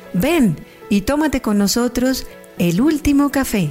Ven y tómate con nosotros el último café.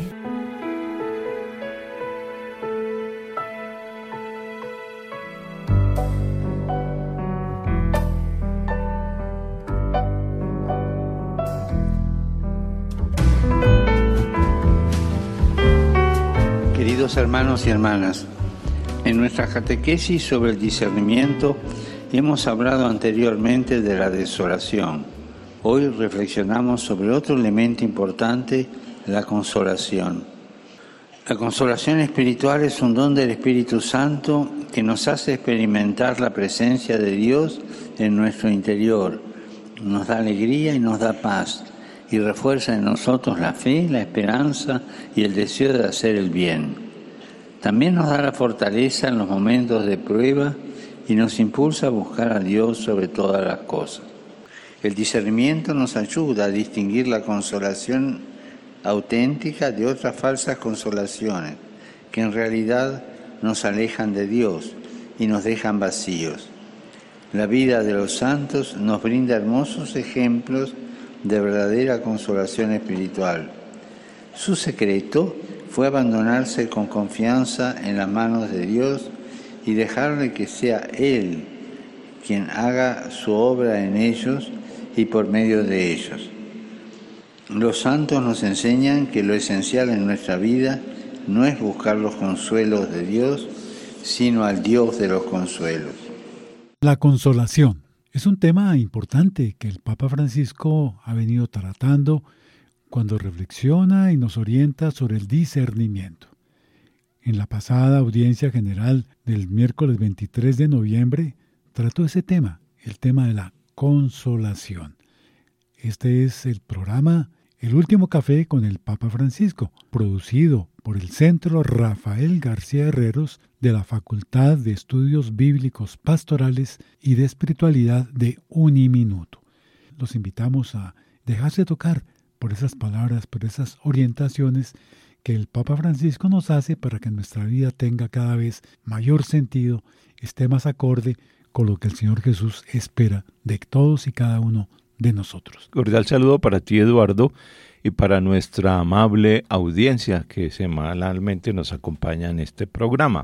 Queridos hermanos y hermanas, en nuestra catequesis sobre el discernimiento hemos hablado anteriormente de la desolación. Hoy reflexionamos sobre otro elemento importante, la consolación. La consolación espiritual es un don del Espíritu Santo que nos hace experimentar la presencia de Dios en nuestro interior. Nos da alegría y nos da paz y refuerza en nosotros la fe, la esperanza y el deseo de hacer el bien. También nos da la fortaleza en los momentos de prueba y nos impulsa a buscar a Dios sobre todas las cosas. El discernimiento nos ayuda a distinguir la consolación auténtica de otras falsas consolaciones, que en realidad nos alejan de Dios y nos dejan vacíos. La vida de los santos nos brinda hermosos ejemplos de verdadera consolación espiritual. Su secreto fue abandonarse con confianza en las manos de Dios y dejarle que sea Él quien haga su obra en ellos y por medio de ellos. Los santos nos enseñan que lo esencial en nuestra vida no es buscar los consuelos de Dios, sino al Dios de los consuelos. La consolación es un tema importante que el Papa Francisco ha venido tratando cuando reflexiona y nos orienta sobre el discernimiento. En la pasada audiencia general del miércoles 23 de noviembre trató ese tema, el tema de la consolación. Este es el programa El Último Café con el Papa Francisco, producido por el Centro Rafael García Herreros de la Facultad de Estudios Bíblicos Pastorales y de Espiritualidad de Uniminuto. Los invitamos a dejarse tocar por esas palabras, por esas orientaciones que el Papa Francisco nos hace para que nuestra vida tenga cada vez mayor sentido, esté más acorde con lo que el Señor Jesús espera de todos y cada uno de nosotros. Cordial saludo para ti, Eduardo, y para nuestra amable audiencia que semanalmente nos acompaña en este programa.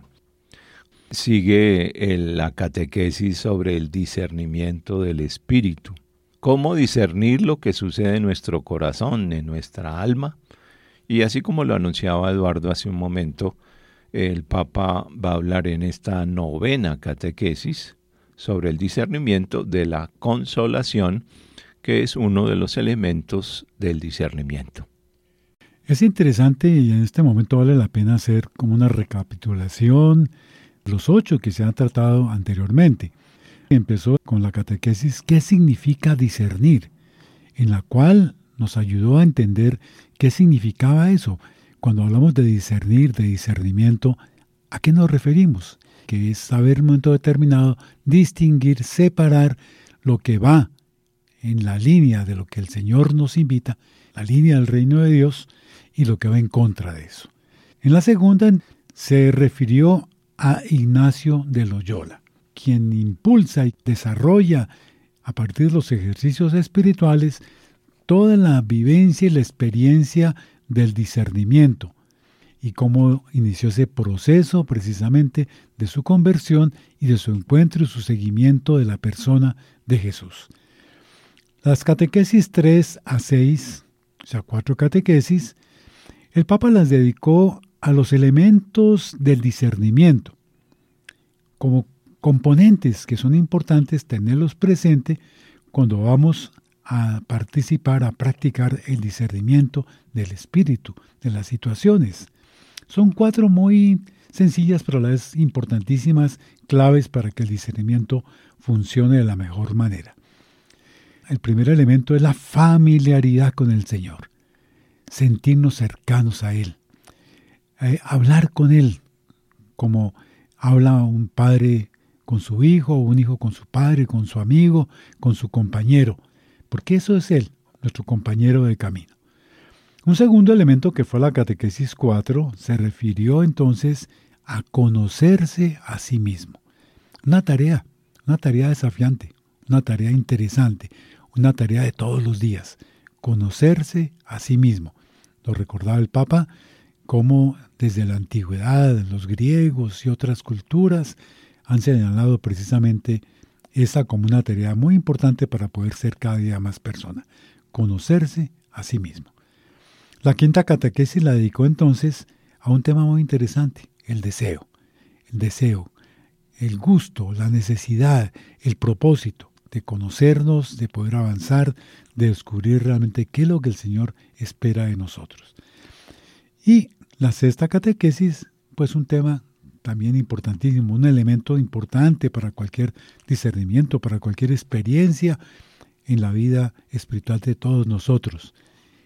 Sigue la catequesis sobre el discernimiento del Espíritu. Cómo discernir lo que sucede en nuestro corazón, en nuestra alma. Y así como lo anunciaba Eduardo hace un momento, el Papa va a hablar en esta novena catequesis sobre el discernimiento de la consolación, que es uno de los elementos del discernimiento. Es interesante y en este momento vale la pena hacer como una recapitulación de los 8 que se han tratado anteriormente. Empezó con la catequesis ¿qué significa discernir?, en la cual nos ayudó a entender qué significaba eso. Cuando hablamos de discernir, de discernimiento, ¿a qué nos referimos? Que es saber en un momento determinado distinguir, separar lo que va en la línea de lo que el Señor nos invita, la línea del reino de Dios, y lo que va en contra de eso. En la segunda se refirió a Ignacio de Loyola, quien impulsa y desarrolla a partir de los ejercicios espirituales toda la vivencia y la experiencia del discernimiento, y cómo inició ese proceso precisamente de su conversión y de su encuentro y su seguimiento de la persona de Jesús. Las catequesis 3 a 6, o sea, 4 catequesis, el Papa las dedicó a los elementos del discernimiento, como componentes que son importantes tenerlos presentes cuando vamos a participar, a practicar el discernimiento del espíritu, de las situaciones. Son 4 muy sencillas, pero a la vez importantísimas claves para que el discernimiento funcione de la mejor manera. El primer elemento es la familiaridad con el Señor, sentirnos cercanos a Él, hablar con Él, como habla un padre con su hijo, un hijo con su padre, con su amigo, con su compañero, porque eso es Él, nuestro compañero de camino. Un segundo elemento que fue la catequesis 4 se refirió entonces a conocerse a sí mismo. Una tarea desafiante, una tarea interesante, una tarea de todos los días. conocerse a sí mismo. Lo recordaba el Papa, cómo desde la antigüedad los griegos y otras culturas han señalado precisamente esa como una tarea muy importante para poder ser cada día más persona, conocerse a sí mismo. La quinta catequesis la dedicó entonces a un tema muy interesante, el deseo, el gusto, la necesidad, el propósito de conocernos, de poder avanzar, de descubrir realmente qué es lo que el Señor espera de nosotros. Y la sexta catequesis, pues un tema también importantísimo, un elemento importante para cualquier discernimiento, para cualquier experiencia en la vida espiritual de todos nosotros.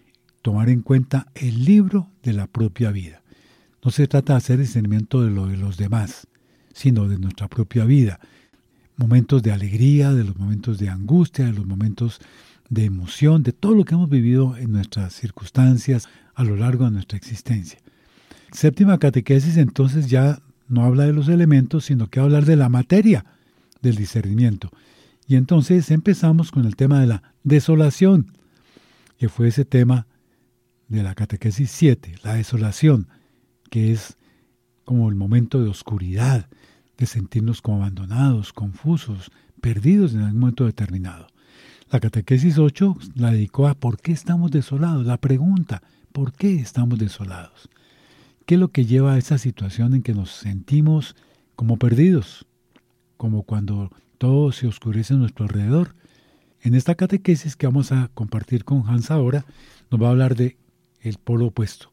Tomar en cuenta el libro de la propia vida. No se trata de hacer discernimiento de lo de los demás, sino de nuestra propia vida. Momentos de alegría, de los momentos de angustia, de los momentos de emoción, de todo lo que hemos vivido en nuestras circunstancias a lo largo de nuestra existencia. Séptima catequesis entonces ya no habla de los elementos, sino que habla de la materia del discernimiento. Y entonces empezamos con el tema de la desolación, que fue ese tema de la catequesis 7, la desolación, que es como el momento de oscuridad, de sentirnos como abandonados, confusos, perdidos en algún momento determinado. La catequesis 8 la dedicó a ¿por qué estamos desolados? La pregunta, ¿por qué estamos desolados? ¿Qué es lo que lleva a esa situación en que nos sentimos como perdidos? Como cuando todo se oscurece a nuestro alrededor. En esta catequesis que vamos a compartir con Hans ahora, nos va a hablar de el polo opuesto.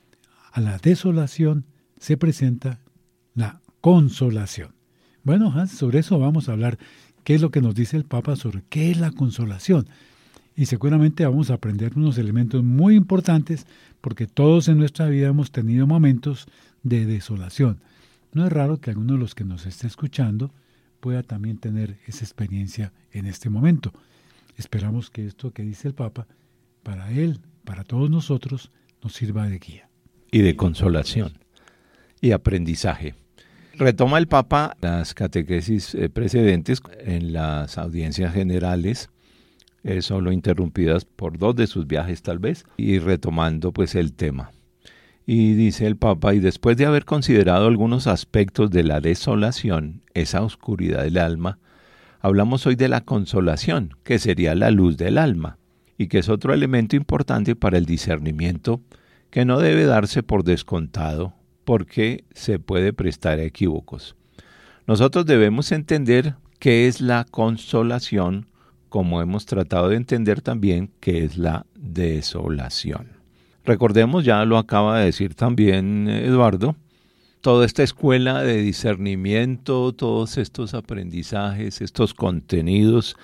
A la desolación se presenta la consolación. Bueno, Hans, sobre eso vamos a hablar. ¿Qué es lo que nos dice el Papa sobre qué es la consolación? Y seguramente vamos a aprender unos elementos muy importantes porque todos en nuestra vida hemos tenido momentos de desolación. No es raro que alguno de los que nos esté escuchando pueda también tener esa experiencia en este momento. Esperamos que esto que dice el Papa, para él, para todos nosotros, nos sirva de guía. Y de consolación y aprendizaje. Retoma el Papa las catequesis precedentes en las audiencias generales, solo interrumpidas por 2 de sus viajes tal vez, y retomando pues el tema. Y dice el Papa, y después de haber considerado algunos aspectos de la desolación, esa oscuridad del alma, hablamos hoy de la consolación, que sería la luz del alma, y que es otro elemento importante para el discernimiento, que no debe darse por descontado, porque se puede prestar a equívocos. Nosotros debemos entender qué es la consolación, como hemos tratado de entender también qué es la desolación. Recordemos, ya lo acaba de decir también Eduardo, toda esta escuela de discernimiento, todos estos aprendizajes, estos contenidos,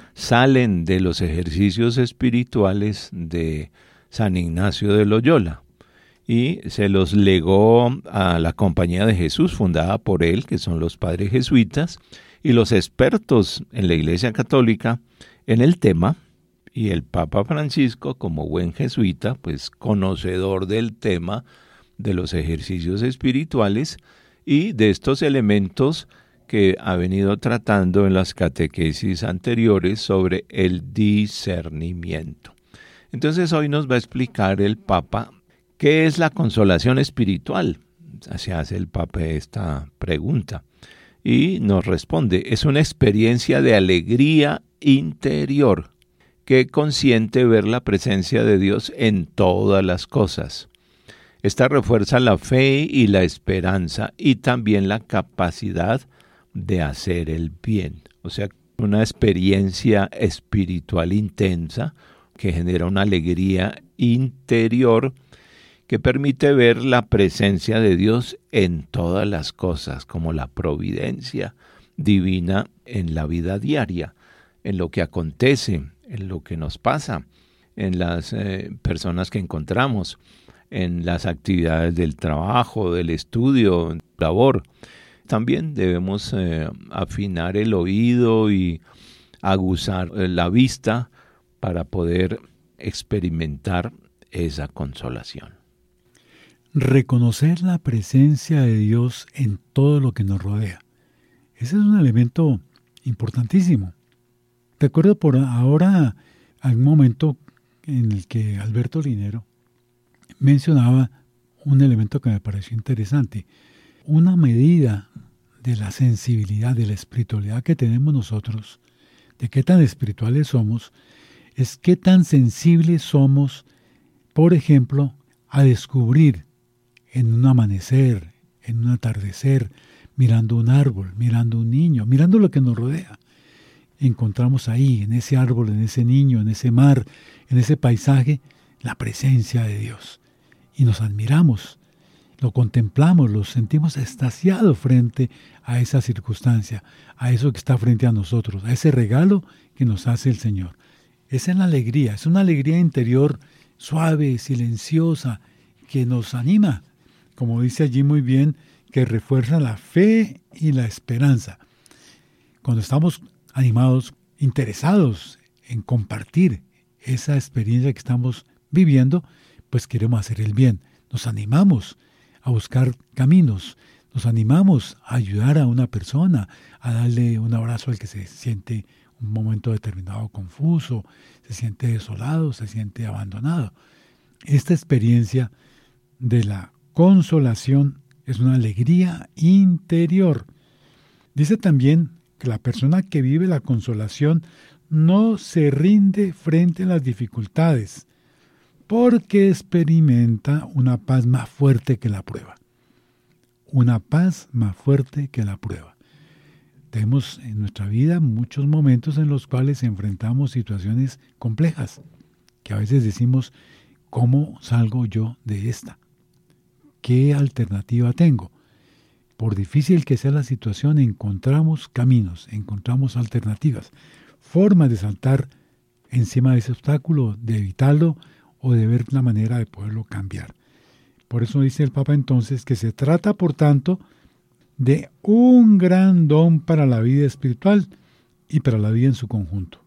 salen de los ejercicios espirituales de San Ignacio de Loyola y se los legó a la Compañía de Jesús, fundada por él, que son los padres jesuitas, y los expertos en la Iglesia Católica en el tema, y el Papa Francisco, como buen jesuita, pues conocedor del tema de los ejercicios espirituales y de estos elementos que ha venido tratando en las catequesis anteriores sobre el discernimiento. Entonces hoy nos va a explicar el Papa qué es la consolación espiritual. Se hace el Papa esta pregunta y nos responde, es una experiencia de alegría interior que consiente ver la presencia de Dios en todas las cosas. Esta refuerza la fe y la esperanza y también la capacidad de hacer el bien. O sea, una experiencia espiritual intensa que genera una alegría interior que permite ver la presencia de Dios en todas las cosas, como la providencia divina en la vida diaria, en lo que acontece, en lo que nos pasa, en las personas que encontramos, en las actividades del trabajo, del estudio, labor. También debemos afinar el oído y aguzar la vista para poder experimentar esa consolación. Reconocer la presencia de Dios en todo lo que nos rodea. Ese es un elemento importantísimo. Recuerdo por ahora algún momento en el que Alberto Linero mencionaba un elemento que me pareció interesante. Una medida de la sensibilidad, de la espiritualidad que tenemos nosotros, de qué tan espirituales somos, es qué tan sensibles somos, por ejemplo, a descubrir en un amanecer, en un atardecer, mirando un árbol, mirando un niño, mirando lo que nos rodea. Encontramos ahí, en ese árbol, en ese niño, en ese mar, en ese paisaje, la presencia de Dios. Y nos admiramos, lo contemplamos, lo sentimos extasiado frente a esa circunstancia, a eso que está frente a nosotros, a ese regalo que nos hace el Señor. Esa es la alegría, es una alegría interior suave, silenciosa, que nos anima, como dice allí muy bien, que refuerza la fe y la esperanza. Cuando estamos animados, interesados en compartir esa experiencia que estamos viviendo, pues queremos hacer el bien. Nos animamos a buscar caminos, nos animamos a ayudar a una persona, a darle un abrazo al que se siente un momento determinado confuso, se siente desolado, se siente abandonado. Esta experiencia de la consolación es una alegría interior. Dice también que la persona que vive la consolación no se rinde frente a las dificultades, porque experimenta una paz más fuerte que la prueba. Una paz más fuerte que la prueba. Tenemos en nuestra vida muchos momentos en los cuales enfrentamos situaciones complejas, que a veces decimos, ¿cómo salgo yo de esta? ¿Qué alternativa tengo? Por difícil que sea la situación, encontramos caminos, encontramos alternativas, formas de saltar encima de ese obstáculo, de evitarlo o de ver la manera de poderlo cambiar. Por eso dice el Papa entonces que se trata, por tanto, de un gran don para la vida espiritual y para la vida en su conjunto.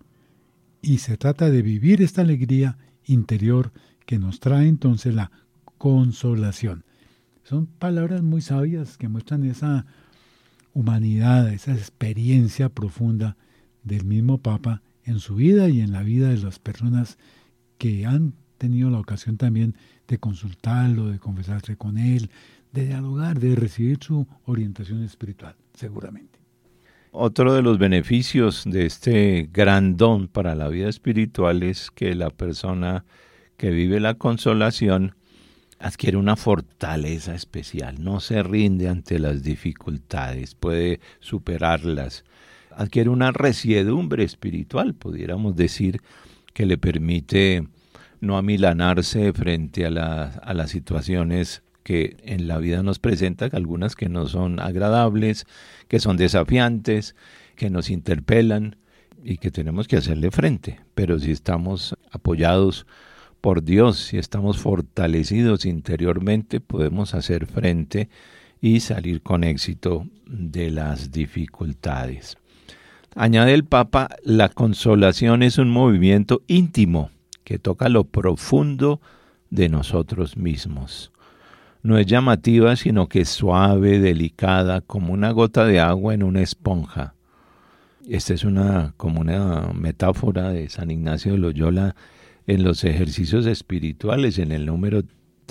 Y se trata de vivir esta alegría interior que nos trae entonces la consolación. Son palabras muy sabias que muestran esa humanidad, esa experiencia profunda del mismo Papa en su vida y en la vida de las personas que han tenido la ocasión también de consultarlo, de conversarse con él, de dialogar, de recibir su orientación espiritual, seguramente. Otro de los beneficios de este gran don para la vida espiritual es que la persona que vive la consolación adquiere una fortaleza especial, no se rinde ante las dificultades, puede superarlas, adquiere una resiedumbre espiritual, pudiéramos decir, que le permite no amilanarse frente a las situaciones que en la vida nos presentan, algunas que no son agradables, que son desafiantes, que nos interpelan y que tenemos que hacerle frente. Pero si estamos apoyados por Dios, si estamos fortalecidos interiormente, podemos hacer frente y salir con éxito de las dificultades. Añade el Papa, la consolación es un movimiento íntimo que toca lo profundo de nosotros mismos. No es llamativa, sino que es suave, delicada, como una gota de agua en una esponja. Esta es como una metáfora de San Ignacio de Loyola en los ejercicios espirituales, en el número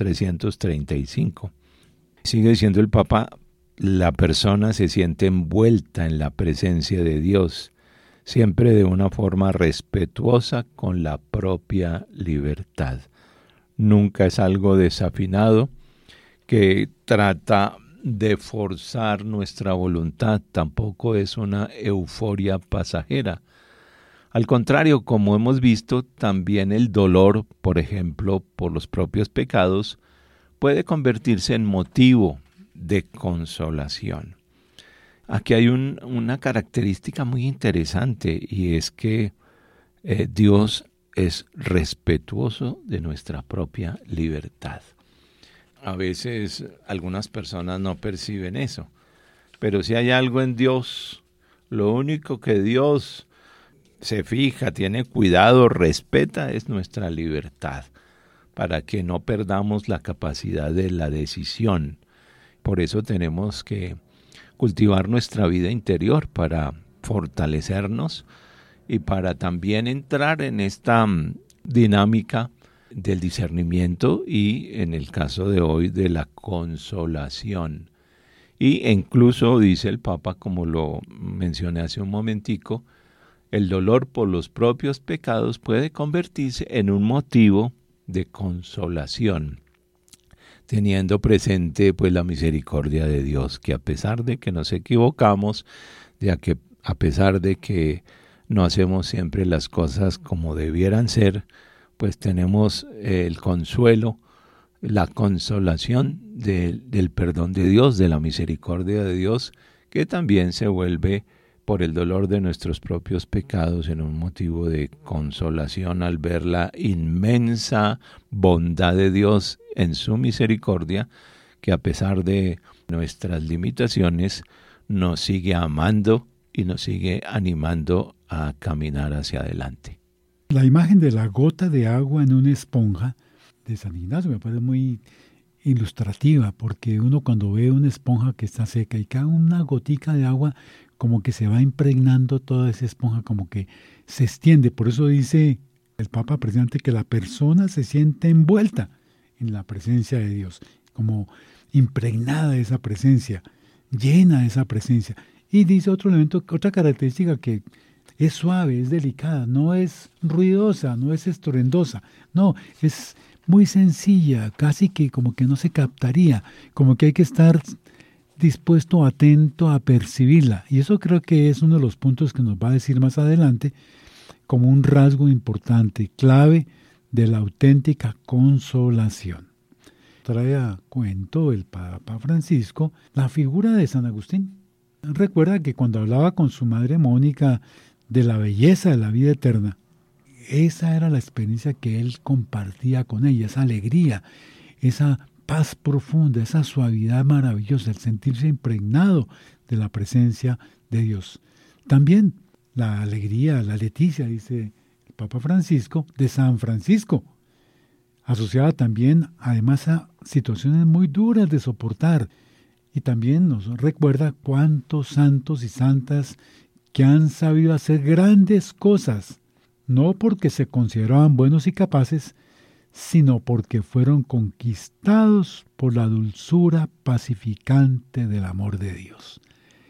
335. Sigue diciendo el Papa, la persona se siente envuelta en la presencia de Dios, siempre de una forma respetuosa con la propia libertad. Nunca es algo desafinado que trata de forzar nuestra voluntad, tampoco es una euforia pasajera. Al contrario, como hemos visto, también el dolor, por ejemplo, por los propios pecados, puede convertirse en motivo de consolación. Aquí hay una característica muy interesante y es que Dios es respetuoso de nuestra propia libertad. A veces algunas personas no perciben eso, pero si hay algo en Dios, lo único que Dios se fija, tiene cuidado, respeta es nuestra libertad, para que no perdamos la capacidad de la decisión. Por eso tenemos que cultivar nuestra vida interior para fortalecernos y para también entrar en esta dinámica del discernimiento y, en el caso de hoy, de la consolación. Y incluso, dice el Papa, como lo mencioné hace un momentico, el dolor por los propios pecados puede convertirse en un motivo de consolación, teniendo presente pues la misericordia de Dios, que a pesar de que nos equivocamos, a pesar de que no hacemos siempre las cosas como debieran ser, pues tenemos el consuelo, la consolación del perdón de Dios, de la misericordia de Dios, que también se vuelve por el dolor de nuestros propios pecados en un motivo de consolación al ver la inmensa bondad de Dios en su misericordia, que a pesar de nuestras limitaciones nos sigue amando y nos sigue animando a caminar hacia adelante. La imagen de la gota de agua en una esponja de San Ignacio me parece muy ilustrativa, porque uno cuando ve una esponja que está seca y cae una gotica de agua, como que se va impregnando toda esa esponja, como que se extiende. Por eso dice el Papa precisamente que la persona se siente envuelta en la presencia de Dios, como impregnada de esa presencia, llena de esa presencia. Y dice otro elemento, otra característica, que es suave, es delicada, no es ruidosa, no es estruendosa, no, es muy sencilla, casi que como que no se captaría, como que hay que estar dispuesto, atento a percibirla. Y eso creo que es uno de los puntos que nos va a decir más adelante como un rasgo importante, clave de la auténtica consolación. Trae a cuento el Papa Francisco la figura de San Agustín. Recuerda que cuando hablaba con su madre Mónica de la belleza de la vida eterna, esa era la experiencia que él compartía con ella, esa alegría, esa paz profunda, esa suavidad maravillosa, el sentirse impregnado de la presencia de Dios. También la alegría, la leticia, dice el Papa Francisco, de San Francisco, asociada también además a situaciones muy duras de soportar. Y también nos recuerda cuántos santos y santas que han sabido hacer grandes cosas, no porque se consideraban buenos y capaces, sino porque fueron conquistados por la dulzura pacificante del amor de Dios.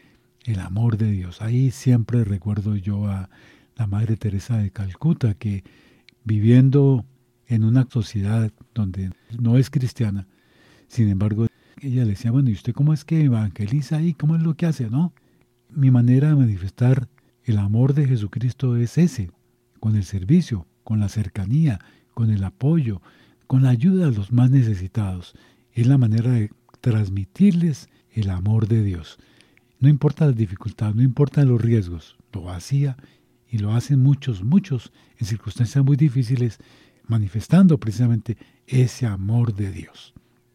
El amor de Dios. Ahí siempre recuerdo yo a la Madre Teresa de Calcuta, que viviendo en una sociedad donde no es cristiana, sin embargo, ella le decía, bueno, ¿y usted cómo es que evangeliza ahí? ¿Cómo es lo que hace? No, mi manera de manifestar el amor de Jesucristo es ese, con el servicio, con la cercanía, con el apoyo, con la ayuda a los más necesitados. Es la manera de transmitirles el amor de Dios. No importa las dificultades, no importa los riesgos, lo hacía y lo hacen muchos en circunstancias muy difíciles, manifestando precisamente ese amor de Dios.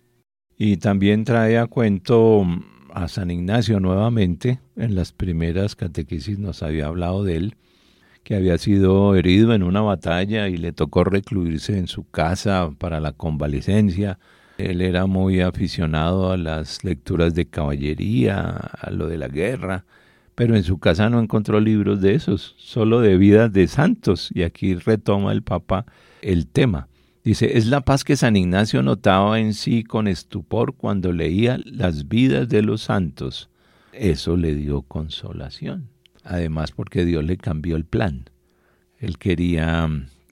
Y también trae a cuento a San Ignacio nuevamente. En las primeras catequesis nos había hablado de él, que había sido herido en una batalla y le tocó recluirse en su casa para la convalecencia. Él era muy aficionado a las lecturas de caballería, a lo de la guerra, pero en su casa no encontró libros de esos, solo de vidas de santos. Y aquí retoma el Papa el tema. Dice, es la paz que San Ignacio notaba en sí con estupor cuando leía las vidas de los santos. Eso le dio consolación. Además, porque Dios le cambió el plan. Él quería,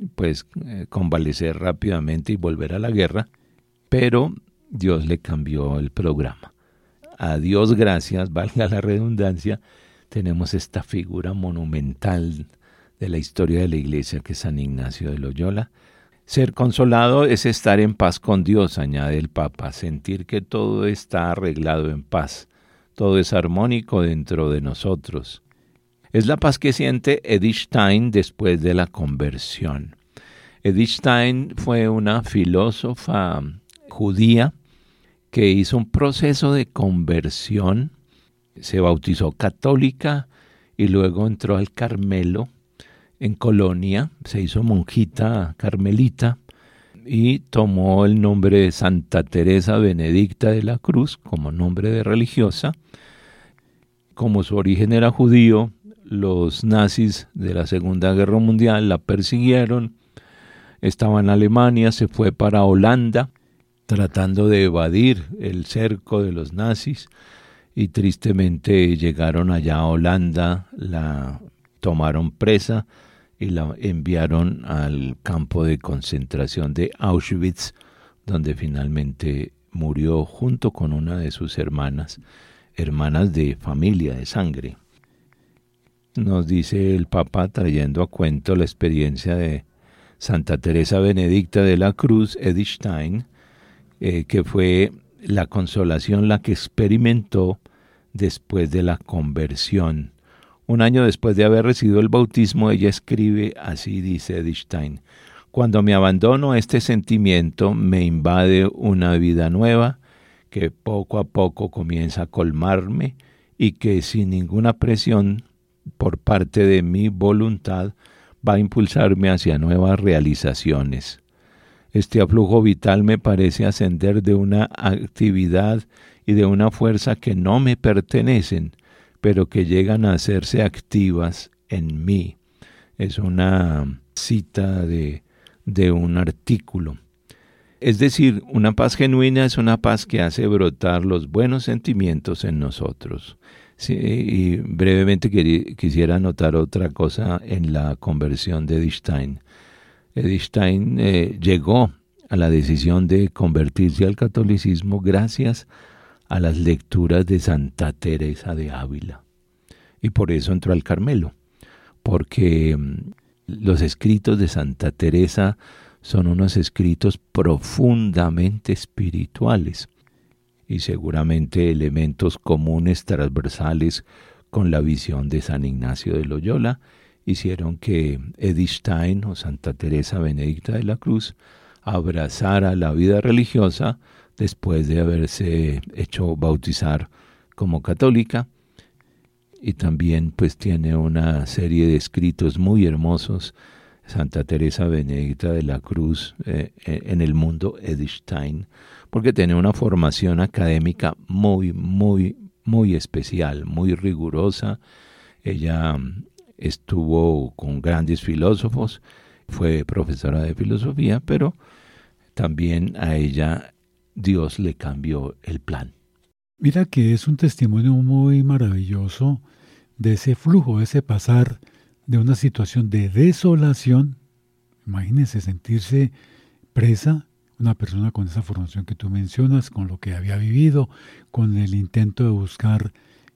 convalecer rápidamente y volver a la guerra, pero Dios le cambió el programa. A Dios gracias, valga la redundancia, tenemos esta figura monumental de la historia de la Iglesia que es San Ignacio de Loyola. Ser consolado es estar en paz con Dios, añade el Papa, sentir que todo está arreglado en paz, todo es armónico dentro de nosotros. Es la paz que siente Edith Stein después de la conversión. Edith Stein fue una filósofa judía que hizo un proceso de conversión, se bautizó católica y luego entró al Carmelo en Colonia, se hizo monjita carmelita y tomó el nombre de Santa Teresa Benedicta de la Cruz como nombre de religiosa. Como su origen era judío, los nazis de la Segunda Guerra Mundial la persiguieron estaba en Alemania, se fue para Holanda, tratando de evadir el cerco de los nazis, y tristemente llegaron allá a Holanda, la tomaron presa y la enviaron al campo de concentración de Auschwitz, donde finalmente murió junto con una de sus hermanas de familia, de sangre. Nos dice el Papa, trayendo a cuento la experiencia de Santa Teresa Benedicta de la Cruz, Edith Stein, que fue la consolación la que experimentó después de la conversión. Un año después de haber recibido el bautismo, ella escribe, así dice Edith Stein: cuando me abandono, este sentimiento me invade una vida nueva que poco a poco comienza a colmarme y que sin ninguna presión por parte de mi voluntad va a impulsarme hacia nuevas realizaciones. Este aflujo vital me parece ascender de una actividad y de una fuerza que no me pertenecen, pero que llegan a hacerse activas en mí. Es una cita de un artículo. Es decir, una paz genuina es una paz que hace brotar los buenos sentimientos en nosotros. Sí, y brevemente quisiera anotar otra cosa en la conversión de Edith Stein. Edith Stein llegó a la decisión de convertirse al catolicismo gracias a las lecturas de Santa Teresa de Ávila. Y por eso entró al Carmelo, porque los escritos de Santa Teresa son unos escritos profundamente espirituales y seguramente elementos comunes, transversales con la visión de San Ignacio de Loyola, hicieron que Edith Stein o Santa Teresa Benedicta de la Cruz abrazara la vida religiosa después de haberse hecho bautizar como católica, y también pues tiene una serie de escritos muy hermosos, Santa Teresa Benedicta de la Cruz, en el mundo Edith Stein, porque tiene una formación académica muy, muy, muy especial, muy rigurosa. Ella estuvo con grandes filósofos, fue profesora de filosofía, pero también a ella Dios le cambió el plan. Mira que es un testimonio muy maravilloso de ese flujo, de ese pasar de una situación de desolación. Imagínense sentirse presa, una persona con esa formación que tú mencionas, con lo que había vivido, con el intento de buscar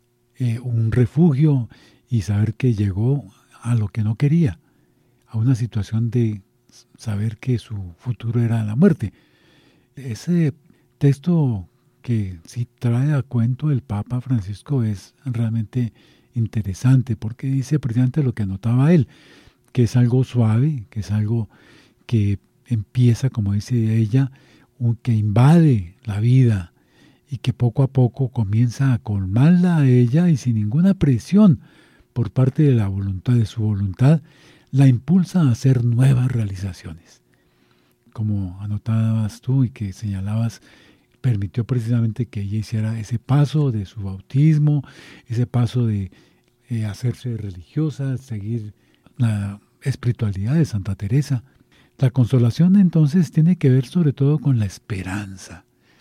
un refugio y saber que llegó a lo que no quería, a una situación de saber que su futuro era la muerte. Ese texto que sí trae a cuento el Papa Francisco es realmente interesante, porque dice precisamente lo que anotaba él, que es algo suave, que es algo que empieza, como dice ella, que invade la vida y que poco a poco comienza a colmarla a ella y sin ninguna presión por parte de la voluntad, de su voluntad, la impulsa a hacer nuevas realizaciones. Como anotabas tú y que señalabas, permitió precisamente que ella hiciera ese paso de su bautismo, ese paso de hacerse religiosa, seguir la espiritualidad de Santa Teresa. La consolación entonces tiene que ver sobre todo con la esperanza,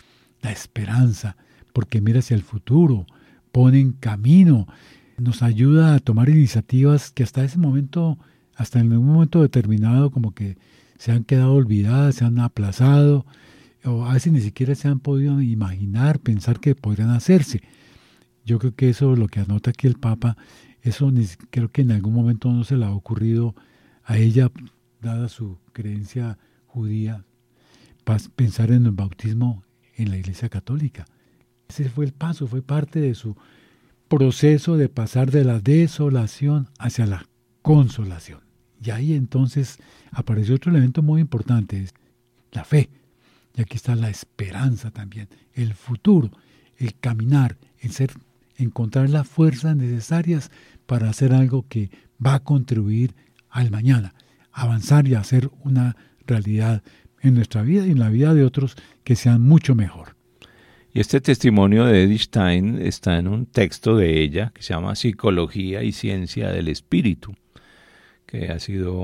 porque mira hacia el futuro, pone en camino, nos ayuda a tomar iniciativas que hasta ese momento, hasta en un momento determinado, como que se han quedado olvidadas, se han aplazado, o a veces ni siquiera se han podido imaginar, pensar que podrían hacerse. Yo creo que eso es lo que anota aquí el Papa, eso creo que en algún momento no se le ha ocurrido a ella, dada su creencia judía, pensar en el bautismo en la Iglesia Católica. Ese fue el paso, fue parte de su proceso de pasar de la desolación hacia la consolación. Y ahí entonces apareció otro elemento muy importante, es la fe. Y aquí está la esperanza también, el futuro, el caminar, encontrar las fuerzas necesarias para hacer algo que va a contribuir al mañana, avanzar y hacer una realidad en nuestra vida y en la vida de otros que sean mucho mejor. Y este testimonio de Edith Stein está en un texto de ella que se llama Psicología y Ciencia del Espíritu, que ha sido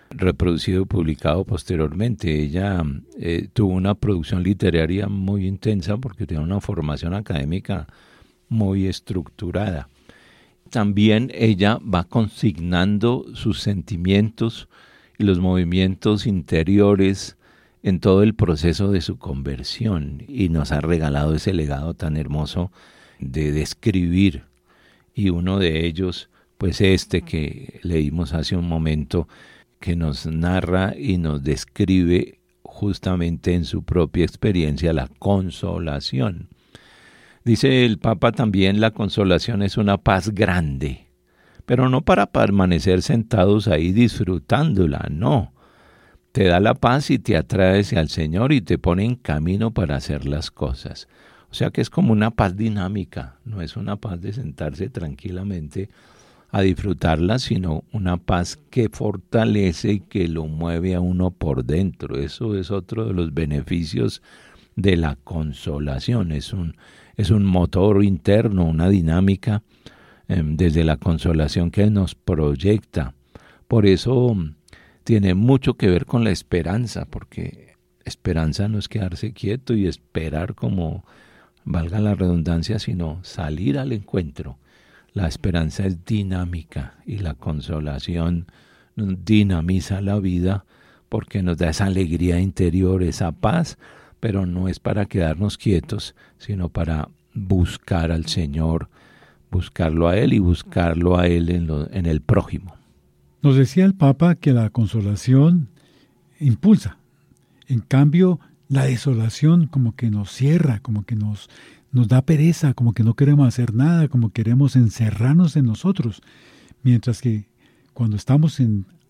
reproducido y publicado posteriormente. Ella tuvo una producción literaria muy intensa porque tenía una formación académica muy estructurada. También ella va consignando sus sentimientos y los movimientos interiores en todo el proceso de su conversión, y nos ha regalado ese legado tan hermoso de describir, y uno de ellos, pues este que leímos hace un momento, que nos narra y nos describe justamente en su propia experiencia la consolación. Dice el Papa también: la consolación es una paz grande, pero no para permanecer sentados ahí disfrutándola, no. Te da la paz y te atrae hacia el Señor y te pone en camino para hacer las cosas. O sea que es como una paz dinámica, no es una paz de sentarse tranquilamente a disfrutarla, sino una paz que fortalece y que lo mueve a uno por dentro. Eso es otro de los beneficios de la consolación. Es un motor interno, una dinámica desde la consolación que nos proyecta. Por eso tiene mucho que ver con la esperanza, porque esperanza no es quedarse quieto y esperar, como valga la redundancia, sino salir al encuentro. La esperanza es dinámica y la consolación dinamiza la vida porque nos da esa alegría interior, esa paz, pero no es para quedarnos quietos, sino para buscar al Señor, buscarlo a Él y buscarlo a Él en el prójimo. Nos decía el Papa que la consolación impulsa. En cambio, la desolación como que nos cierra, como que nos da pereza, como que no queremos hacer nada, como queremos encerrarnos en nosotros. Mientras que cuando estamos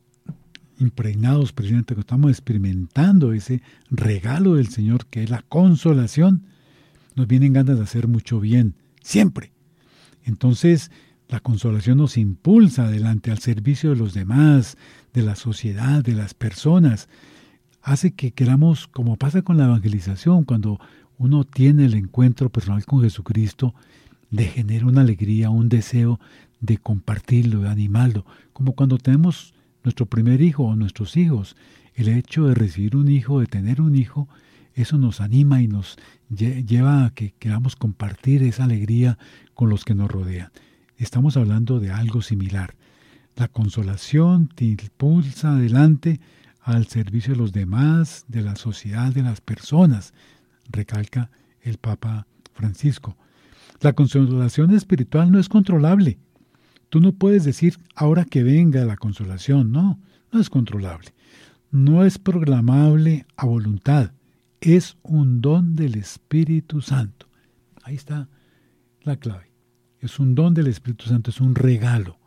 impregnados, precisamente, cuando estamos experimentando ese regalo del Señor que es la consolación, nos vienen ganas de hacer mucho bien, siempre. Entonces, la consolación nos impulsa adelante al servicio de los demás, de la sociedad, de las personas. Hace que queramos, como pasa con la evangelización, cuando uno tiene el encuentro personal con Jesucristo, le genera una alegría, un deseo de compartirlo, de animarlo. Como cuando tenemos nuestro primer hijo o nuestros hijos. El hecho de recibir un hijo, de tener un hijo, eso nos anima y nos lleva a que queramos compartir esa alegría con los que nos rodean. Estamos hablando de algo similar. La consolación te impulsa adelante al servicio de los demás, de la sociedad, de las personas, recalca el Papa Francisco. La consolación espiritual no es controlable. Tú no puedes decir ahora que venga la consolación. No es controlable. No es programable a voluntad. Es un don del Espíritu Santo. Ahí está la clave. Es un don del Espíritu Santo, es un regalo.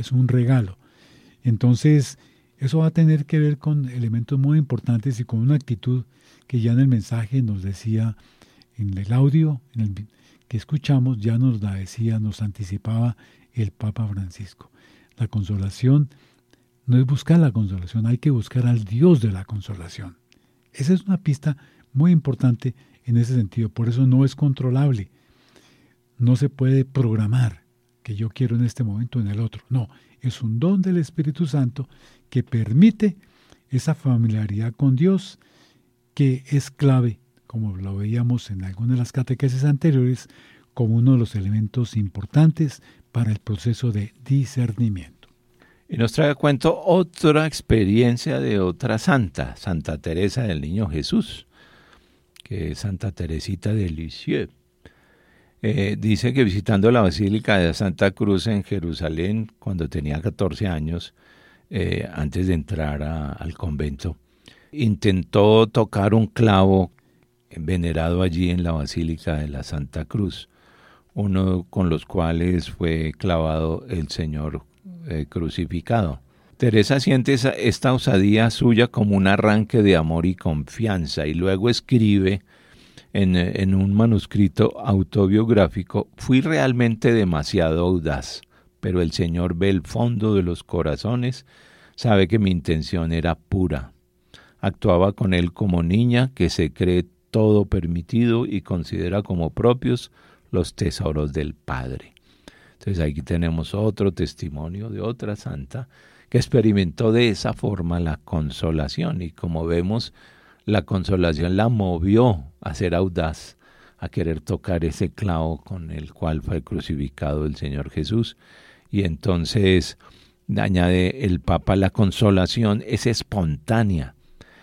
Entonces, eso va a tener que ver con elementos muy importantes y con una actitud que ya en el mensaje nos decía, en el audio que escuchamos, ya nos la decía, nos anticipaba el Papa Francisco. La consolación no es buscar la consolación, hay que buscar al Dios de la consolación. Esa es una pista muy importante en ese sentido, por eso no es controlable. No se puede programar que yo quiero en este momento o en el otro. No, es un don del Espíritu Santo que permite esa familiaridad con Dios, que es clave, como lo veíamos en algunas de las catequesis anteriores, como uno de los elementos importantes para el proceso de discernimiento. Y nos trae a cuento otra experiencia de otra santa, Santa Teresa del Niño Jesús, que es Santa Teresita de Lisieux. Dice que visitando la Basílica de Santa Cruz en Jerusalén, cuando tenía 14 años, antes de entrar al convento, intentó tocar un clavo venerado allí en la Basílica de la Santa Cruz, uno con los cuales fue clavado el Señor crucificado. Teresa siente esta osadía suya como un arranque de amor y confianza, y luego escribe en un manuscrito autobiográfico: fui realmente demasiado audaz, pero el Señor ve el fondo de los corazones, sabe que mi intención era pura. Actuaba con Él como niña que se cree todo permitido y considera como propios los tesoros del Padre. Entonces aquí tenemos otro testimonio de otra santa que experimentó de esa forma la consolación. Y como vemos, la consolación la movió a ser audaz, a querer tocar ese clavo con el cual fue crucificado el Señor Jesús. Y entonces añade el Papa, la consolación es espontánea,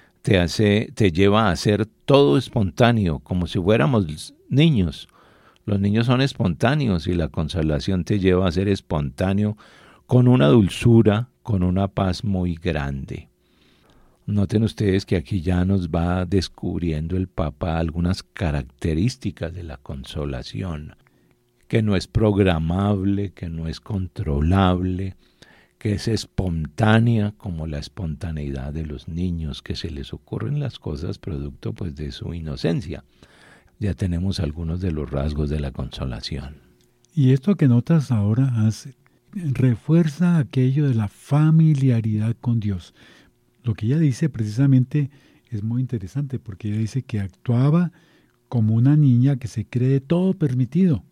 te lleva a hacer todo espontáneo, como si fuéramos niños. Los niños son espontáneos y la consolación te lleva a ser espontáneo con una dulzura, con una paz muy grande. Noten ustedes que aquí ya nos va descubriendo el Papa algunas características de la consolación, que no es programable, que no es controlable, que es espontánea como la espontaneidad de los niños, que se les ocurren las cosas producto pues de su inocencia. Ya tenemos algunos de los rasgos de la consolación. Y esto que notas ahora refuerza aquello de la familiaridad con Dios. Lo que ella dice precisamente es muy interesante porque ella dice que actuaba como una niña que se cree todo permitido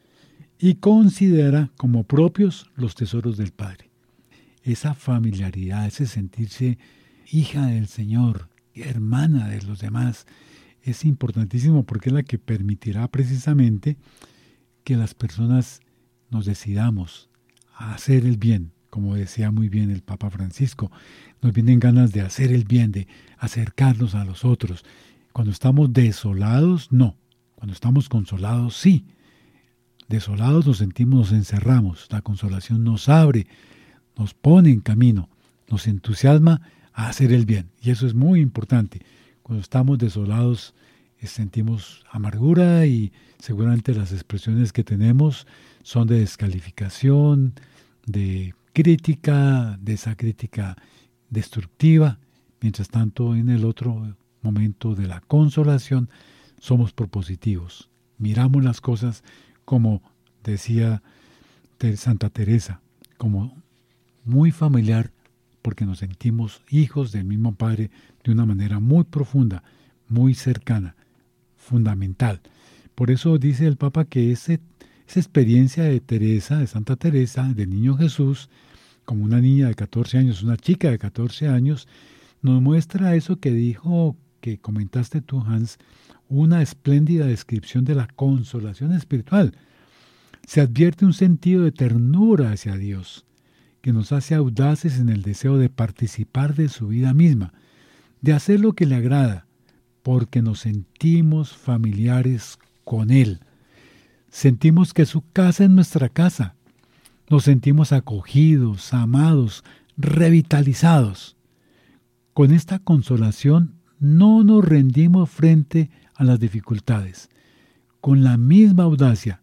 y considera como propios los tesoros del Padre. Esa familiaridad, ese sentirse hija del Señor, hermana de los demás, es importantísimo porque es la que permitirá precisamente que las personas nos decidamos a hacer el bien, como decía muy bien el Papa Francisco. Nos vienen ganas de hacer el bien, de acercarnos a los otros. Cuando estamos desolados, no. Cuando estamos consolados, sí. Desolados nos sentimos, nos encerramos. La consolación nos abre, nos pone en camino, nos entusiasma a hacer el bien. Y eso es muy importante. Cuando estamos desolados sentimos amargura y seguramente las expresiones que tenemos son de descalificación, de crítica, de esa crítica destructiva. Mientras tanto, en el otro momento de la consolación, somos propositivos. Miramos las cosas como decía Santa Teresa, como muy familiar, porque nos sentimos hijos del mismo Padre de una manera muy profunda, muy cercana, fundamental. Por eso dice el Papa que esa experiencia de Teresa, de Santa Teresa, del Niño Jesús, como una niña de 14 años, una chica de 14 años, nos muestra eso que dijo, que comentaste tú, Hans, una espléndida descripción de la consolación espiritual. Se advierte un sentido de ternura hacia Dios, que nos hace audaces en el deseo de participar de su vida misma, de hacer lo que le agrada, porque nos sentimos familiares con Él. Sentimos que su casa es nuestra casa. Nos sentimos acogidos, amados, revitalizados. Con esta consolación no nos rendimos frente a las dificultades. Con la misma audacia,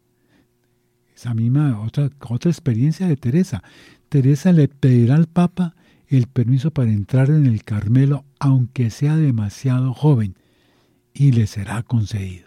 esa misma otra experiencia de Teresa. Teresa le pedirá al Papa el permiso para entrar en el Carmelo, aunque sea demasiado joven, y le será concedido.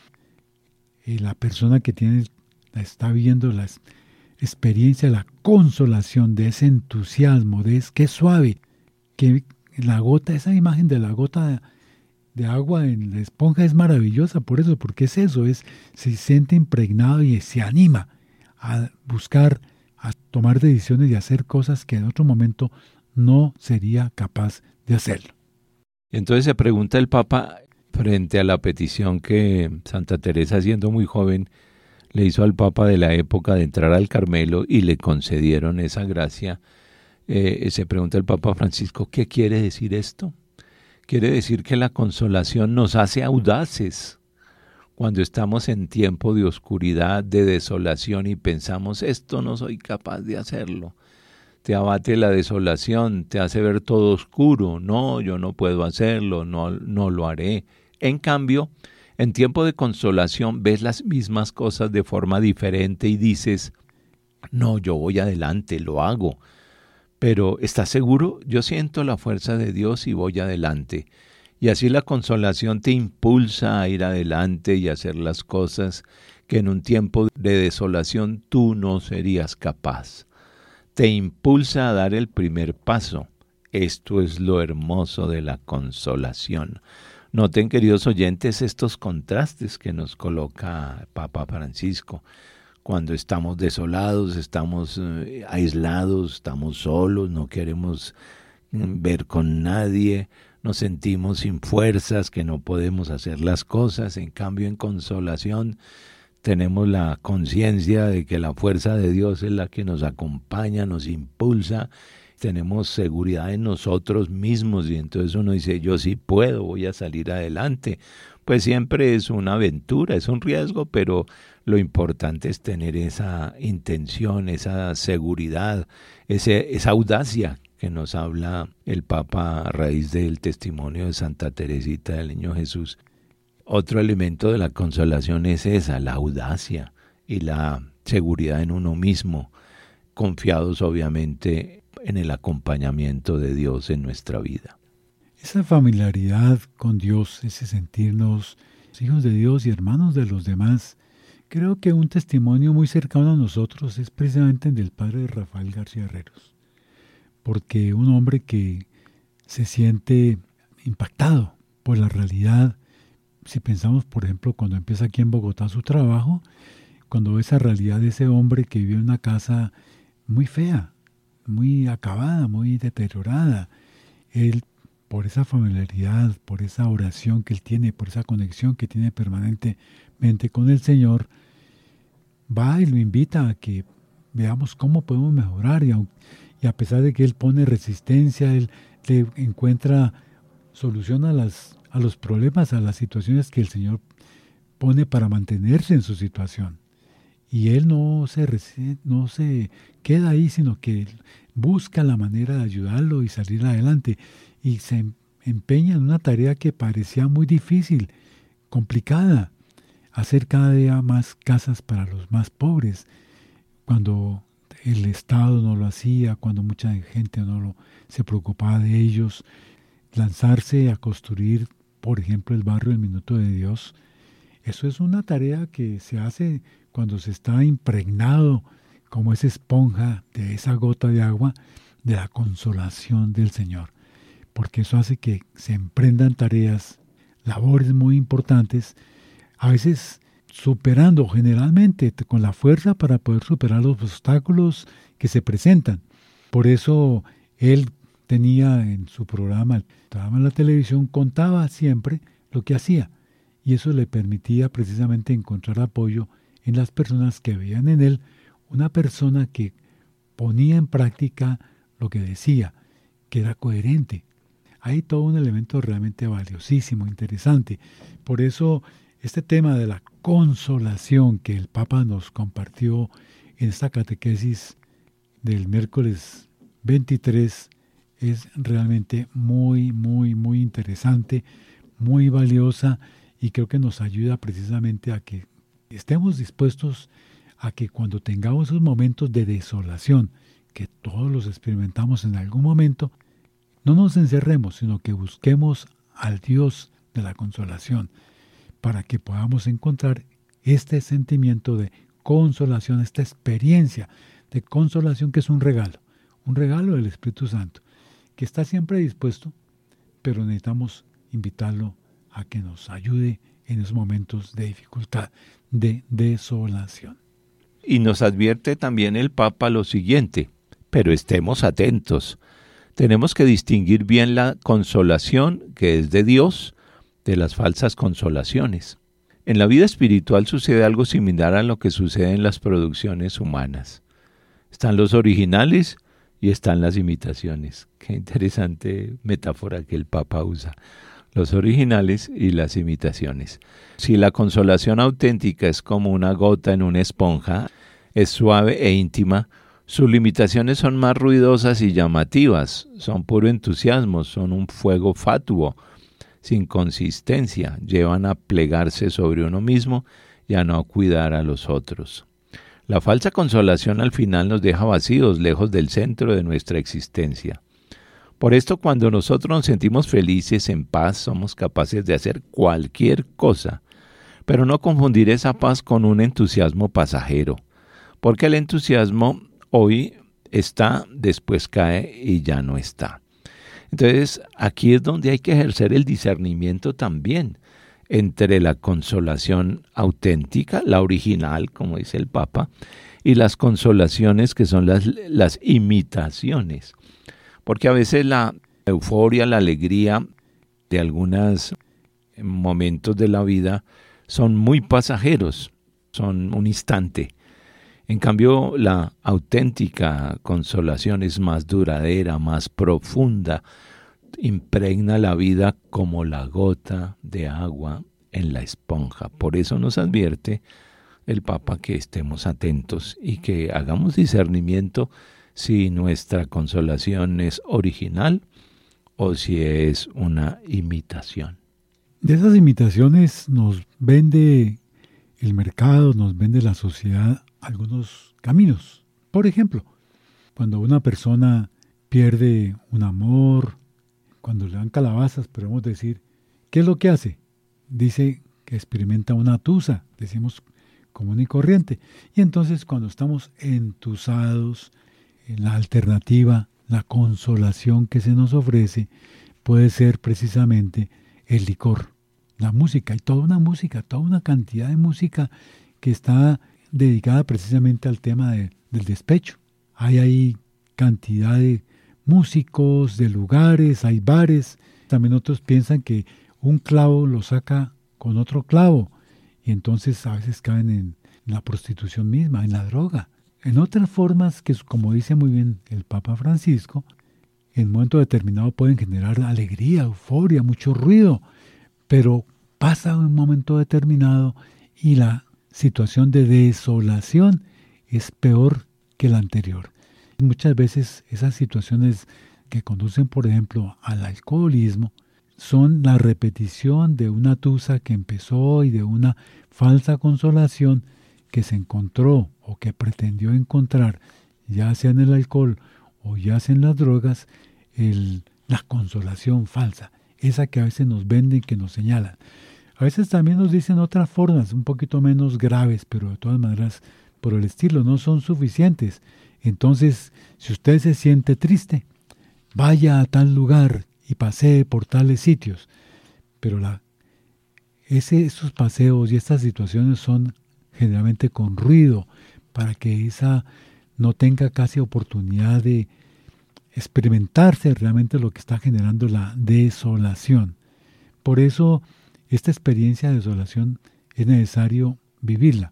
Y la persona que está viendo la experiencia, la consolación de ese entusiasmo, que es suave, que la gota, esa imagen de la gota de agua en la esponja es maravillosa por eso, porque es eso, se siente impregnado y se anima a buscar, a tomar decisiones y hacer cosas que en otro momento no sería capaz de hacerlo. Entonces se pregunta el Papa, frente a la petición que Santa Teresa, siendo muy joven, le hizo al Papa de la época de entrar al Carmelo y le concedieron esa gracia, se pregunta el Papa Francisco, ¿qué quiere decir esto? Quiere decir que la consolación nos hace audaces cuando estamos en tiempo de oscuridad, de desolación y pensamos, esto no soy capaz de hacerlo. Te abate la desolación, te hace ver todo oscuro, no, yo no puedo hacerlo, no lo haré. En cambio, en tiempo de consolación ves las mismas cosas de forma diferente y dices, no, yo voy adelante, lo hago. Pero, ¿estás seguro? Yo siento la fuerza de Dios y voy adelante. Y así la consolación te impulsa a ir adelante y hacer las cosas que en un tiempo de desolación tú no serías capaz. Te impulsa a dar el primer paso. Esto es lo hermoso de la consolación. Noten, queridos oyentes, estos contrastes que nos coloca Papa Francisco. cuando estamos desolados, estamos aislados, estamos solos, no queremos ver con nadie, nos sentimos sin fuerzas, que no podemos hacer las cosas. En cambio, en consolación tenemos la conciencia de que la fuerza de Dios es la que nos acompaña, nos impulsa, tenemos seguridad en nosotros mismos y entonces uno dice, yo sí puedo, voy a salir adelante. Pues siempre es una aventura, es un riesgo, pero lo importante es tener esa intención, esa seguridad, esa audacia que nos habla el Papa a raíz del testimonio de Santa Teresita del Niño Jesús. Otro elemento de la consolación es esa, la audacia y la seguridad en uno mismo, confiados obviamente en el acompañamiento de Dios en nuestra vida. Esa familiaridad con Dios, ese sentirnos hijos de Dios y hermanos de los demás, creo que un testimonio muy cercano a nosotros es precisamente el del padre Rafael García Herreros, porque un hombre que se siente impactado por la realidad, si pensamos por ejemplo cuando empieza aquí en Bogotá su trabajo, cuando ve esa realidad de ese hombre que vive en una casa muy fea, muy acabada, muy deteriorada, él por esa familiaridad, por esa oración que él tiene, por esa conexión que tiene permanentemente con el Señor, va y lo invita a que veamos cómo podemos mejorar y a pesar de que él pone resistencia, él le encuentra solución a los problemas, a las situaciones que el Señor pone para mantenerse en su situación. Y él no se queda ahí, sino que busca la manera de ayudarlo y salir adelante. Y se empeña en una tarea que parecía muy difícil, complicada, hacer cada día más casas para los más pobres, cuando el Estado no lo hacía, cuando mucha gente se preocupaba de ellos, lanzarse a construir, por ejemplo, el barrio del Minuto de Dios. Eso es una tarea que se hace cuando se está impregnado como esa esponja de esa gota de agua de la consolación del Señor, porque eso hace que se emprendan tareas, labores muy importantes, a veces superando generalmente con la fuerza para poder superar los obstáculos que se presentan. Por eso él tenía en su programa, en la televisión, contaba siempre lo que hacía y eso le permitía precisamente encontrar apoyo en las personas que veían en él una persona que ponía en práctica lo que decía, que era coherente. Hay todo un elemento realmente valiosísimo, interesante. Por eso este tema de la consolación que el Papa nos compartió en esta catequesis del miércoles 23 es realmente muy, muy, muy interesante, muy valiosa y creo que nos ayuda precisamente a que estemos dispuestos a que cuando tengamos esos momentos de desolación, que todos los experimentamos en algún momento, no nos encerremos, sino que busquemos al Dios de la consolación para que podamos encontrar este sentimiento de consolación, esta experiencia de consolación que es un regalo del Espíritu Santo, que está siempre dispuesto, pero necesitamos invitarlo a que nos ayude en esos momentos de dificultad, de desolación. Y nos advierte también el Papa lo siguiente, pero estemos atentos. Tenemos que distinguir bien la consolación que es de Dios de las falsas consolaciones. En la vida espiritual sucede algo similar a lo que sucede en las producciones humanas. Están los originales y están las imitaciones. Qué interesante metáfora que el Papa usa. Los originales y las imitaciones. Si la consolación auténtica es como una gota en una esponja, es suave e íntima, sus limitaciones son más ruidosas y llamativas, son puro entusiasmo, son un fuego fatuo, sin consistencia, llevan a plegarse sobre uno mismo y a no cuidar a los otros. La falsa consolación al final nos deja vacíos, lejos del centro de nuestra existencia. Por esto, cuando nosotros nos sentimos felices, en paz, somos capaces de hacer cualquier cosa, pero no confundir esa paz con un entusiasmo pasajero, porque el entusiasmo hoy está, después cae y ya no está. Entonces, aquí es donde hay que ejercer el discernimiento también. entre la consolación auténtica, la original, como dice el Papa, y las consolaciones que son las imitaciones. Porque a veces la euforia, la alegría de algunos momentos de la vida son muy pasajeros, son un instante. En cambio, la auténtica consolación es más duradera, más profunda, impregna la vida como la gota de agua en la esponja. Por eso nos advierte el Papa que estemos atentos y que hagamos discernimiento si nuestra consolación es original o si es una imitación. De esas imitaciones nos vende el mercado, nos vende la sociedad algunos caminos. Por ejemplo, cuando una persona pierde un amor, cuando le dan calabazas, podemos decir, ¿qué es lo que hace? Dice que experimenta una tusa, decimos común y corriente. Y entonces cuando estamos entusados, en la alternativa, la consolación que se nos ofrece, puede ser precisamente el licor, la música. Hay toda una música, toda una cantidad de música que está dedicada precisamente al tema del despecho. Hay ahí cantidad de músicos, de lugares, hay bares. También otros piensan que un clavo lo saca con otro clavo y entonces a veces caen en la prostitución misma, en la droga. En otras formas que, como dice muy bien el Papa Francisco, en un momento determinado pueden generar alegría, euforia, mucho ruido, pero pasa un momento determinado y la situación de desolación es peor que la anterior. Muchas veces esas situaciones que conducen, por ejemplo, al alcoholismo, son la repetición de una tusa que empezó y de una falsa consolación que se encontró o que pretendió encontrar, ya sea en el alcohol o ya sea en las drogas, la consolación falsa, esa que a veces nos venden, que nos señalan. A veces también nos dicen otras formas, un poquito menos graves, pero de todas maneras, por el estilo, no son suficientes. Entonces, si usted se siente triste, vaya a tal lugar y pasee por tales sitios. Pero esos paseos y estas situaciones son generalmente con ruido, para que esa no tenga casi oportunidad de experimentarse realmente lo que está generando la desolación. Por eso, esta experiencia de desolación es necesario vivirla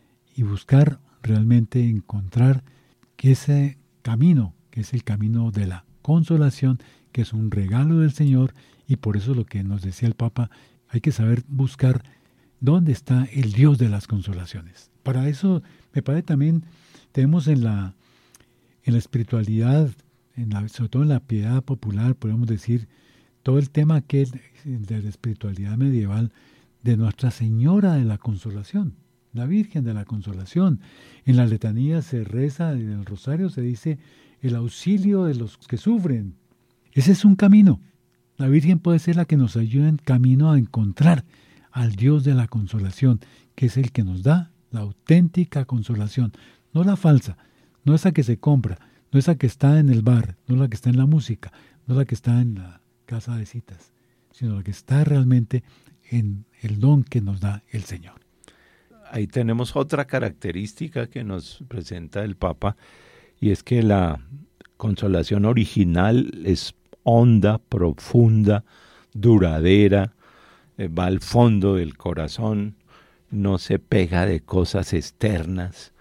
y buscar realmente encontrar que ese camino, que es el camino de la consolación, que es un regalo del Señor, y por eso lo que nos decía el Papa, hay que saber buscar dónde está el Dios de las consolaciones. Para eso, me parece también, tenemos en la espiritualidad, sobre todo en la piedad popular, podemos decir, todo el tema que es de la espiritualidad medieval de Nuestra Señora de la Consolación, la Virgen de la Consolación. En la letanía se reza, en el rosario se dice el auxilio de los que sufren. Ese es un camino. La Virgen puede ser la que nos ayude en camino a encontrar al Dios de la consolación, que es el que nos da la auténtica consolación, no la falsa, no esa que se compra, no esa que está en el bar, no la que está en la música, no la que está en la casa de citas, sino la que está realmente en el don que nos da el Señor. Ahí tenemos otra característica que nos presenta el Papa, y es que la consolación original es honda, profunda, duradera, va al fondo del corazón, no se pega de cosas externas,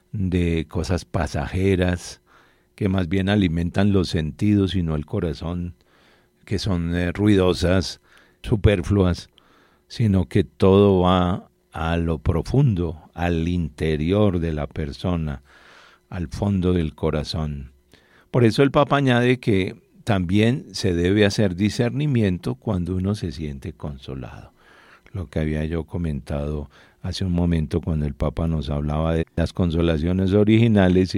de cosas pasajeras, que más bien alimentan los sentidos y no el corazón, que son ruidosas, superfluas, sino que todo va a lo profundo, al interior de la persona, al fondo del corazón. Por eso el Papa añade que también se debe hacer discernimiento cuando uno se siente consolado. Lo que había yo comentado hace un momento cuando el Papa nos hablaba de las consolaciones originales y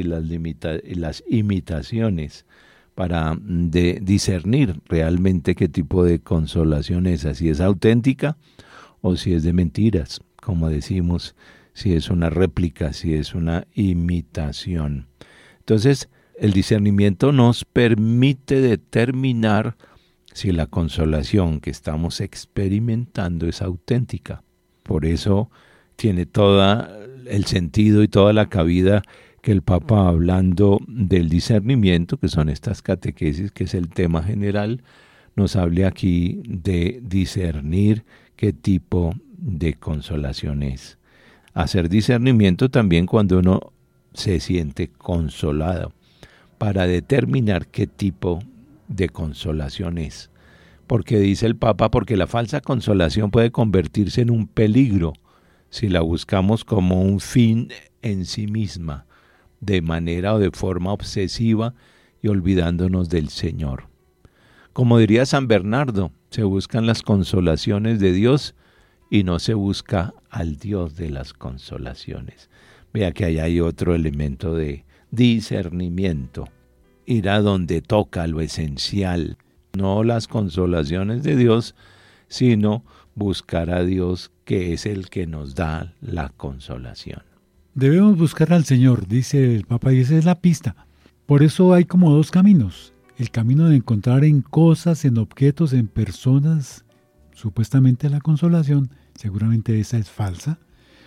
las imitaciones, para discernir realmente qué tipo de consolación es, si es auténtica o si es de mentiras, como decimos, si es una réplica, si es una imitación. Entonces, el discernimiento nos permite determinar si la consolación que estamos experimentando es auténtica. Por eso tiene todo el sentido y toda la cabida que el Papa, hablando del discernimiento, que son estas catequesis, que es el tema general, nos hable aquí de discernir qué tipo de consolación es. Hacer discernimiento también cuando uno se siente consolado, para determinar qué tipo de consolación es. Porque dice el Papa, porque la falsa consolación puede convertirse en un peligro si la buscamos como un fin en sí misma, de manera o de forma obsesiva y olvidándonos del Señor. Como diría San Bernardo, se buscan las consolaciones de Dios y no se busca al Dios de las consolaciones. Vea que ahí hay otro elemento de discernimiento, ir a donde toca lo esencial, no las consolaciones de Dios, sino buscar a Dios, que es el que nos da la consolación. Debemos buscar al Señor, dice el Papa, y esa es la pista. Por eso hay como dos caminos. El camino de encontrar en cosas, en objetos, en personas, supuestamente la consolación, seguramente esa es falsa.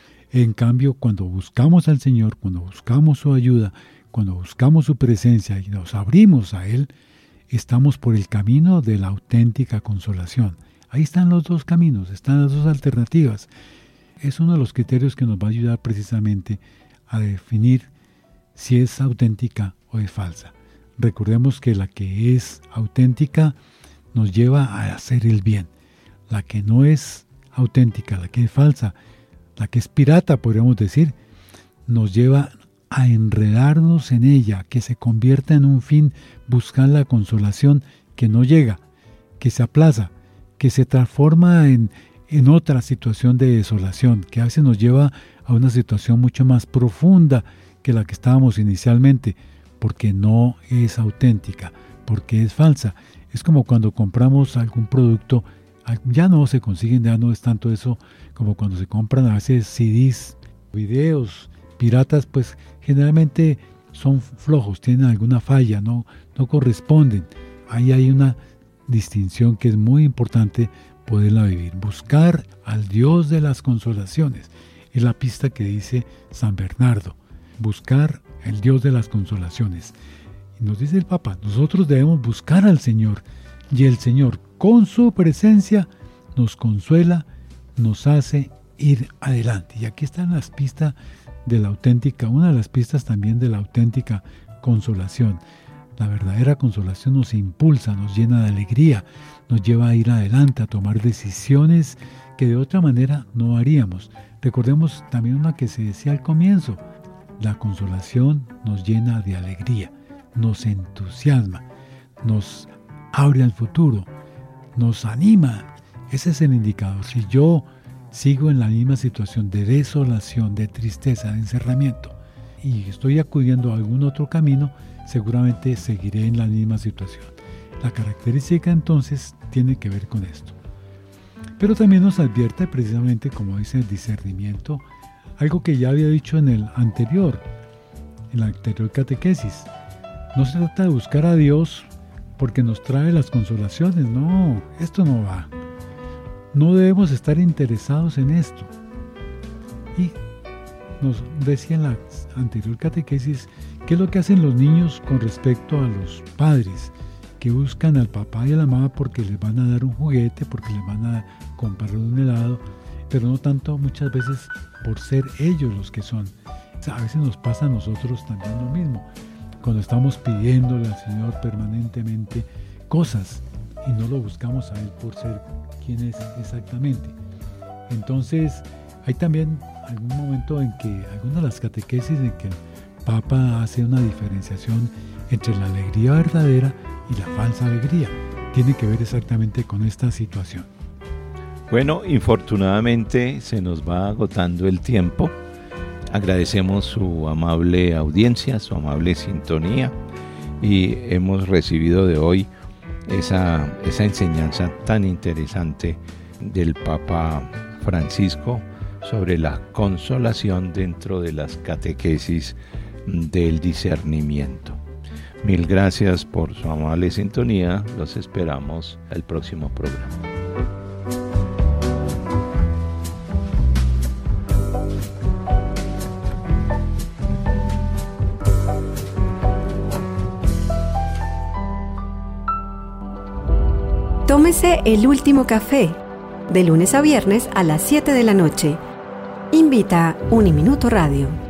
En cambio, cuando buscamos al Señor, cuando buscamos su ayuda, cuando buscamos su presencia y nos abrimos a Él, estamos por el camino de la auténtica consolación. Ahí están los dos caminos, están las dos alternativas. Es uno de los criterios que nos va a ayudar precisamente a definir si es auténtica o es falsa. Recordemos que la que es auténtica nos lleva a hacer el bien. La que no es auténtica, la que es falsa, la que es pirata, podríamos decir, nos lleva a enredarnos en ella, que se convierta en un fin, buscar la consolación que no llega, que se aplaza, que se transforma en otra situación de desolación, que a veces nos lleva a una situación mucho más profunda que la que estábamos inicialmente, porque no es auténtica, porque es falsa. Es como cuando compramos algún producto, ya no se consiguen, ya no es tanto eso como cuando se compran a veces CDs, videos piratas, pues generalmente son flojos, tienen alguna falla, no corresponden. Ahí hay una distinción que es muy importante poderla vivir. Buscar al Dios de las consolaciones es la pista que dice San Bernardo. Buscar el Dios de las consolaciones. Y nos dice el Papa, nosotros debemos buscar al Señor, y el Señor con su presencia nos consuela, nos hace ir adelante. Y aquí están las pistas de la auténtica, una de las pistas también de la auténtica consolación. La verdadera consolación nos impulsa, nos llena de alegría, nos lleva a ir adelante, a tomar decisiones que de otra manera no haríamos. Recordemos también una que se decía al comienzo, la consolación nos llena de alegría, nos entusiasma, nos abre al futuro, nos anima. Ese es el indicador. Si yo sigo en la misma situación de desolación, de tristeza, de encerramiento, y estoy acudiendo a algún otro camino, seguramente seguiré en la misma situación. La característica entonces tiene que ver con esto. Pero también nos advierte precisamente, como dice el discernimiento, algo que ya había dicho en la anterior catequesis. No se trata de buscar a Dios porque nos trae las consolaciones, no, esto no va. No debemos estar interesados en esto. Y nos decía en la anterior catequesis qué es lo que hacen los niños con respecto a los padres, que buscan al papá y a la mamá porque les van a dar un juguete, porque les van a comprar un helado, pero no tanto muchas veces por ser ellos los que son. A veces nos pasa a nosotros también lo mismo, cuando estamos pidiéndole al Señor permanentemente cosas y no lo buscamos a Él por ser quien es exactamente. Entonces hay también algún momento en que, algunas de las catequesis en que el Papa hace una diferenciación entre la alegría verdadera y la falsa alegría. Tiene que ver exactamente con esta situación. Bueno, infortunadamente se nos va agotando el tiempo. Agradecemos su amable audiencia, su amable sintonía, y hemos recibido de hoy esa enseñanza tan interesante del Papa Francisco sobre la consolación dentro de las catequesis del discernimiento. Mil gracias por su amable sintonía. Los esperamos el próximo programa. Tómese el último café, de lunes a viernes a las 7 de la noche. Invita Uniminuto Radio.